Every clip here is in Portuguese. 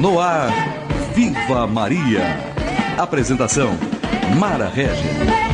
No ar, Viva Maria. Apresentação, Mara Regis.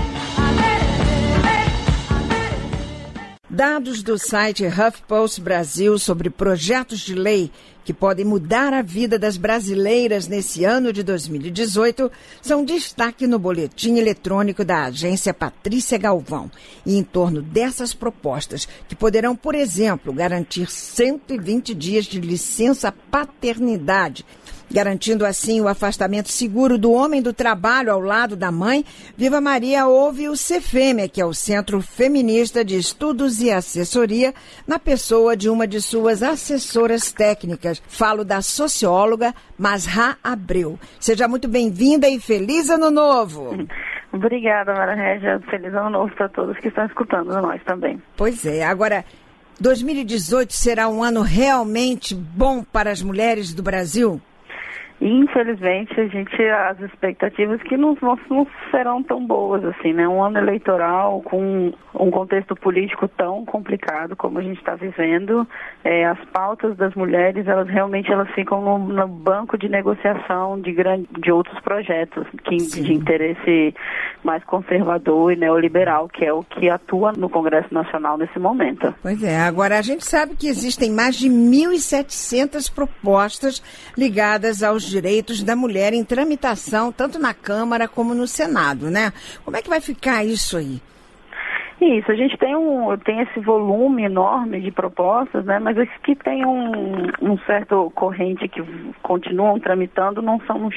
Dados do site HuffPost Brasil sobre projetos de lei que podem mudar a vida das brasileiras nesse ano de 2018 são destaque no boletim eletrônico da agência Patrícia Galvão. E em torno dessas propostas, que poderão, por exemplo, garantir 120 dias de licença paternidade, garantindo assim o afastamento seguro do homem do trabalho ao lado da mãe, Viva Maria ouve o CEFEME, que é o Centro Feminista de Estudos e Assessoria, na pessoa de uma de suas assessoras técnicas. Falo da socióloga Masra Abreu. Seja muito bem-vinda e feliz Ano Novo! Obrigada, Mara Régia. Feliz Ano Novo para todos que estão escutando, nós também. Pois é. Agora, 2018 será um ano realmente bom para as mulheres do Brasil? Infelizmente, as expectativas que não serão tão boas assim, né? Um ano eleitoral com um contexto político tão complicado como a gente está vivendo, as pautas das mulheres, elas ficam no banco de negociação de outros projetos de interesse mais conservador e neoliberal, que é o que atua no Congresso Nacional nesse momento. Pois é, agora a gente sabe que existem mais de 1.700 propostas ligadas aos direitos da mulher em tramitação, tanto na Câmara como no Senado, né? Como é que vai ficar isso aí? Isso, a gente tem esse volume enorme de propostas, né? Mas as que tem um certo corrente que continuam tramitando não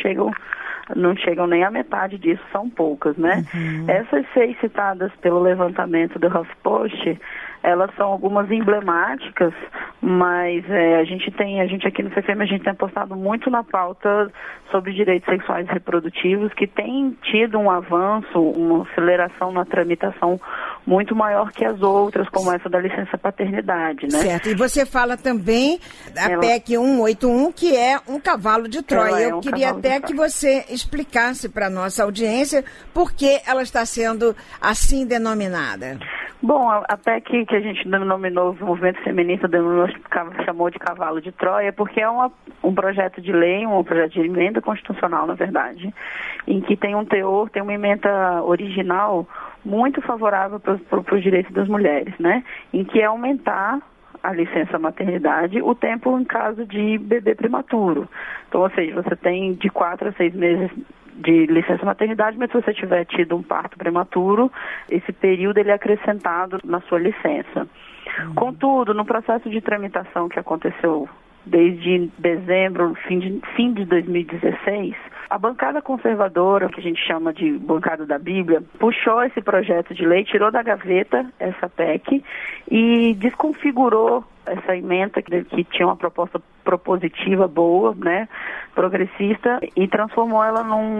chegam nem à metade disso, são poucas, né? Essas 6 citadas pelo levantamento do HuffPost, elas são algumas emblemáticas, mas a gente aqui no CFM, a gente tem apostado muito na pauta sobre direitos sexuais e reprodutivos, que tem tido um avanço, uma aceleração na tramitação muito maior que as outras, como essa da licença paternidade, né? Certo, e você fala também da PEC 181, que é um cavalo de Troia. Eu queria até que você explicasse para a nossa audiência por que ela está sendo assim denominada. Bom, a PEC que a gente denominou, o movimento feminista chamou de cavalo de Troia, porque é um projeto de lei, um projeto de emenda constitucional, na verdade, em que tem uma emenda original muito favorável para os direitos das mulheres, né? Em que é aumentar a licença maternidade, o tempo em caso de bebê prematuro. Então, ou seja, você tem de 4 a 6 meses de licença maternidade, mas se você tiver tido um parto prematuro, esse período ele é acrescentado na sua licença. Contudo, no processo de tramitação que aconteceu desde dezembro, fim de 2016, a bancada conservadora, que a gente chama de bancada da Bíblia, puxou esse projeto de lei, tirou da gaveta essa PEC e desconfigurou essa emenda que tinha uma proposta propositiva boa, né, progressista, e transformou ela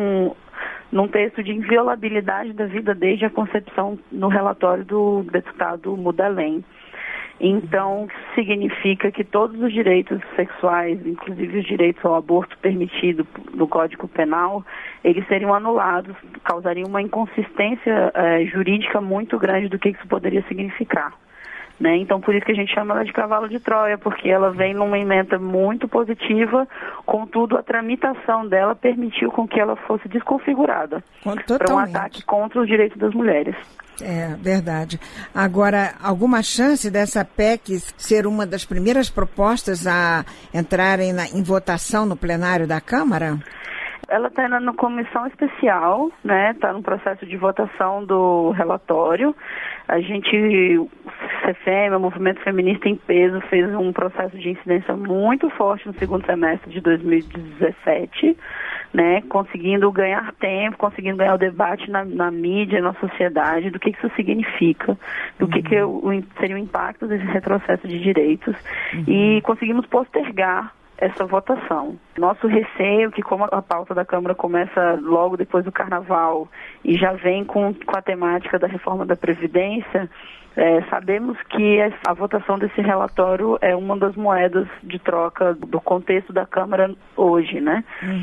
num texto de inviolabilidade da vida desde a concepção no relatório do deputado Mudalem. Então, significa que todos os direitos sexuais, inclusive os direitos ao aborto permitido no Código Penal, eles seriam anulados, causariam uma inconsistência jurídica muito grande do que isso poderia significar. Né? Então, por isso que a gente chama ela de cavalo de Troia, porque ela vem numa emenda muito positiva, contudo, a tramitação dela permitiu com que ela fosse desconfigurada para um ataque contra os direitos das mulheres. É verdade. Agora, alguma chance dessa PEC ser uma das primeiras propostas a entrarem em votação no plenário da Câmara? Ela está na comissão especial, né? Está no processo de votação do relatório. A gente, o CFM, o Movimento Feminista em Peso, fez um processo de incidência muito forte no segundo semestre de 2017, né? Conseguindo ganhar tempo, conseguindo ganhar o debate na mídia, na sociedade, do que isso significa, do que seria o impacto desse retrocesso de direitos. E conseguimos postergar essa votação. Nosso receio que, como a pauta da Câmara começa logo depois do Carnaval e já vem com a temática da reforma da Previdência, Sabemos que a votação desse relatório é uma das moedas de troca do contexto da Câmara hoje, né?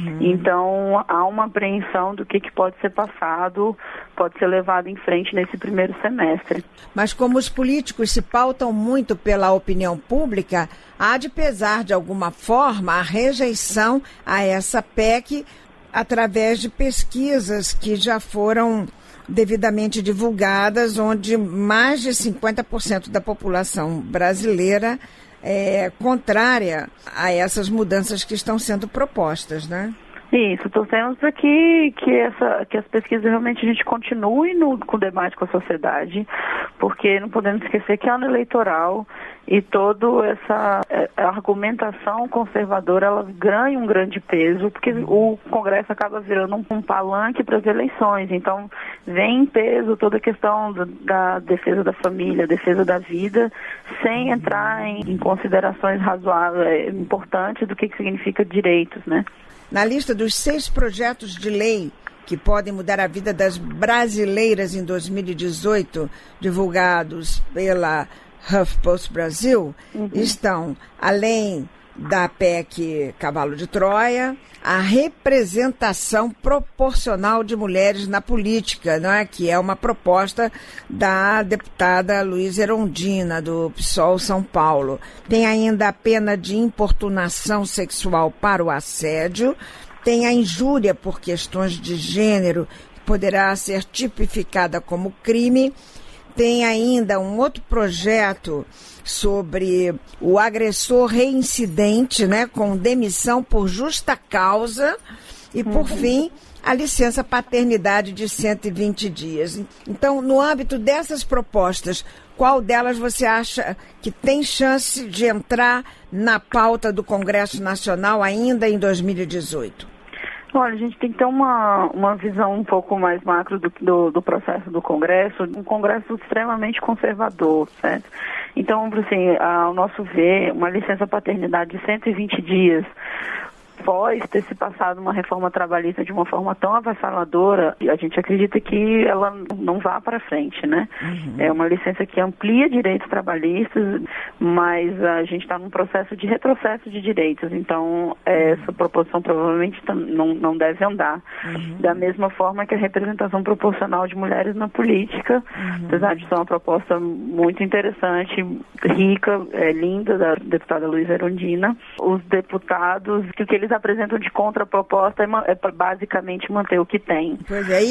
Então, há uma apreensão do que pode ser passado, pode ser levado em frente nesse primeiro semestre. Mas como os políticos se pautam muito pela opinião pública, há de pesar de alguma forma a rejeição a essa PEC através de pesquisas que já foram devidamente divulgadas, onde mais de 50% da população brasileira é contrária a essas mudanças que estão sendo propostas, né? Isso, torcemos para que as pesquisas realmente a gente continue com o debate com a sociedade, porque não podemos esquecer que é ano eleitoral e toda essa argumentação conservadora, ela ganha um grande peso, porque o Congresso acaba virando um palanque para as eleições. Então, vem em peso toda a questão da defesa da família, defesa da vida, sem entrar em considerações razoáveis, importantes do que significa direitos, né? Na lista dos 6 projetos de lei que podem mudar a vida das brasileiras em 2018, divulgados pela HuffPost Brasil, estão, além da PEC Cavalo de Troia, a representação proporcional de mulheres na política, né, que é uma proposta da deputada Luísa Erundina, do PSOL São Paulo. Tem ainda a pena de importunação sexual para o assédio, tem a injúria por questões de gênero, que poderá ser tipificada como crime. Tem ainda um outro projeto sobre o agressor reincidente, né, com demissão por justa causa. E, por fim, a licença paternidade de 120 dias. Então, no âmbito dessas propostas, qual delas você acha que tem chance de entrar na pauta do Congresso Nacional ainda em 2018? Olha, a gente tem que ter uma visão um pouco mais macro do processo do Congresso, um Congresso extremamente conservador, certo? Então, assim, ao nosso ver, uma licença paternidade de 120 dias, após ter se passado uma reforma trabalhista de uma forma tão avassaladora, a gente acredita que ela não vá para frente, né? É uma licença que amplia direitos trabalhistas, mas a gente está num processo de retrocesso de direitos, então essa proposição provavelmente não deve andar. Da mesma forma que a representação proporcional de mulheres na política, apesar de ser uma proposta muito interessante, rica, linda, da deputada Luísa Erundina, os deputados, que eles apresentam de contraproposta é basicamente manter o que tem. Pois é,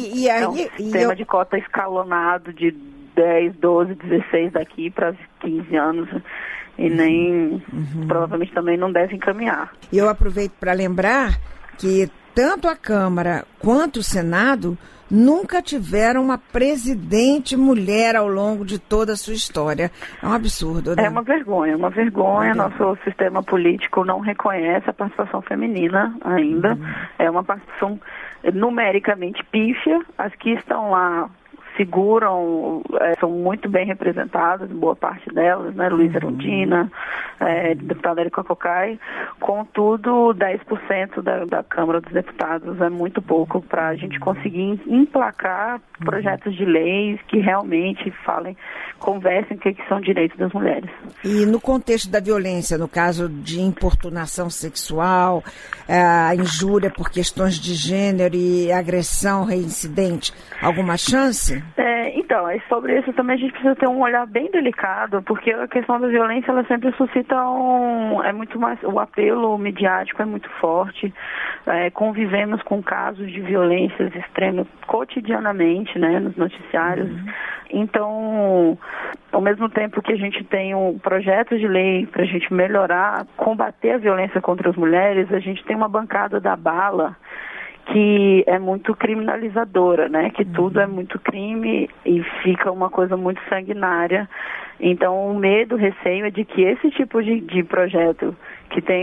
sistema de cota escalonado de 10, 12, 16 daqui para 15 anos e nem, provavelmente também não deve encaminhar. E eu aproveito para lembrar que tanto a Câmara quanto o Senado nunca tiveram uma presidente mulher ao longo de toda a sua história. É um absurdo, né? É uma vergonha. Nosso sistema político não reconhece a participação feminina ainda. É uma participação numericamente pífia. As que estão lá seguram, são muito bem representadas, boa parte delas, né? Luísa Erundina, deputada Érica Cocai. Contudo, 10% da Câmara dos Deputados é muito pouco para a gente conseguir emplacar projetos de leis que realmente conversem o que são direitos das mulheres. E no contexto da violência, no caso de importunação sexual, a injúria por questões de gênero e agressão reincidente, alguma chance? Então, sobre isso também a gente precisa ter um olhar bem delicado, porque a questão da violência, ela sempre suscita muito mais, o apelo midiático é muito forte, convivemos com casos de violências extremas cotidianamente, né, nos noticiários. Então, ao mesmo tempo que a gente tem um projeto de lei para a gente melhorar, combater a violência contra as mulheres, a gente tem uma bancada da bala que é muito criminalizadora, né? Que tudo é muito crime e fica uma coisa muito sanguinária. Então, o medo, o receio é de que esse tipo de projeto, que tem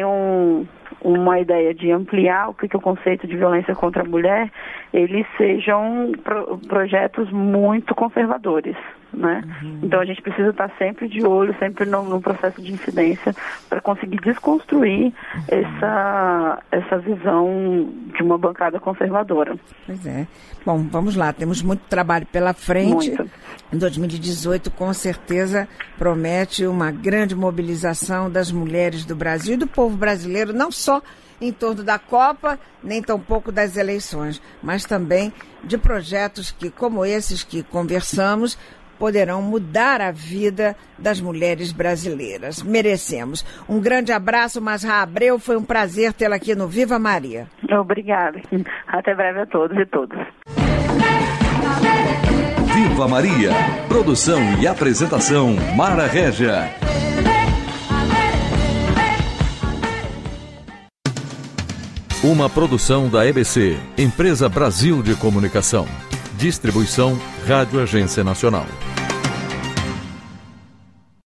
uma ideia de ampliar o que é o conceito de violência contra a mulher, eles sejam projetos muito conservadores. né? Então a gente precisa estar sempre de olho, sempre no processo de incidência, para conseguir desconstruir essa visão de uma bancada conservadora. Pois é. Bom, vamos lá, temos muito trabalho pela frente. Muito. Em 2018, com certeza, promete uma grande mobilização das mulheres do Brasil e do povo brasileiro, não só em torno da Copa, nem tampouco das eleições, mas também de projetos que, como esses que conversamos, poderão mudar a vida das mulheres brasileiras. Merecemos. Um grande abraço, Masra Abreu. Foi um prazer tê-la aqui no Viva Maria. Obrigada. Até breve a todos e todas. Viva Maria. Produção e apresentação, Mara Régia. Uma produção da EBC, Empresa Brasil de Comunicação. Distribuição Rádio Agência Nacional.